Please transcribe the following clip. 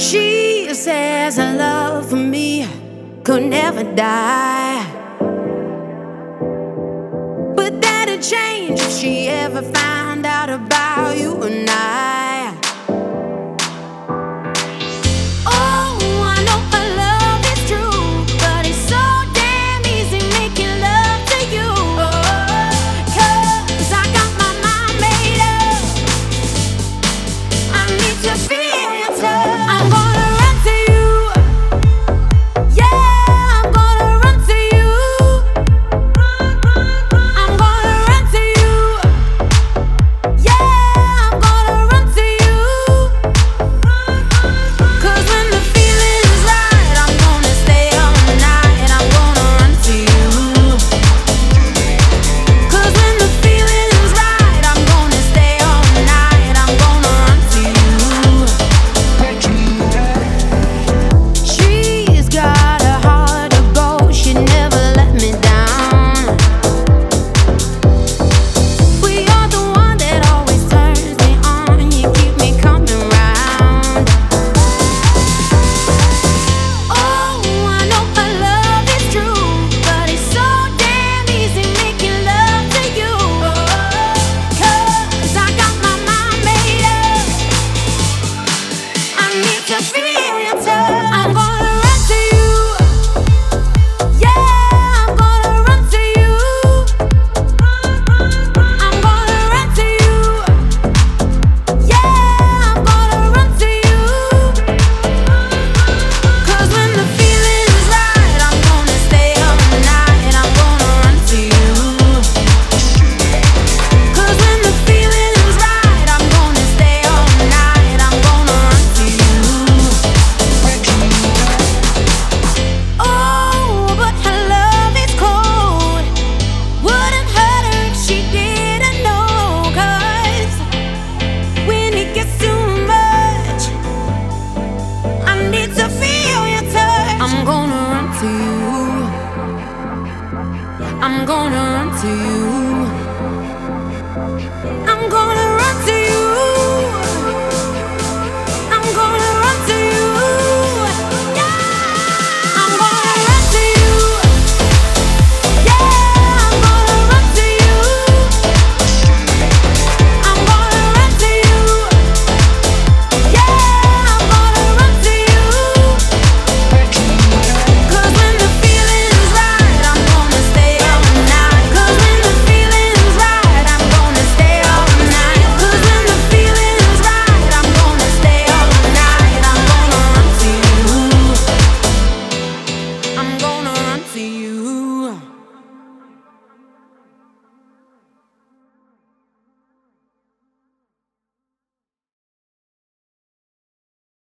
She says her love for me could never die, but that'd change if she ever found out about you and I. Oh, I know her love is true, but it's so damn easy making love to you. Oh, 'cause I got my mind made up. I need to feel your touch. I'm gonna run to you. Yeah, I'm gonna run to you. I'm gonna run to you. Yeah, I'm gonna run to you. 'Cause when the feeling's right, I'm gonna stay all night and I'm gonna run to you. 'Cause when the feeling's right, I'm gonna stay all night and I'm gonna run to you. She's got a heart of gold, she'd never let me down. We are the one that always turns me on, you keep me coming round. Oh, I know her love is true, but it's so damn easy making love to you. 'Cause I got my mind made up. I need to feel your touch. I'm gonna run to you. Yeah, I'm gonna run to you. I'm gonna run to you. Yeah, I'm gonna run to you. 'Cause when the feeling's right, I'm gonna stay up night and I'm gonna run to you. 'Cause when the feeling's right, I'm gonna stay all night and I'm gonna run to you. Oh, but her love is cold. Wouldn't hurt her if she didn't know. 'Cause when it gets too much, I need to feel your touch. I'm gonna run to you. I'm gonna run to you.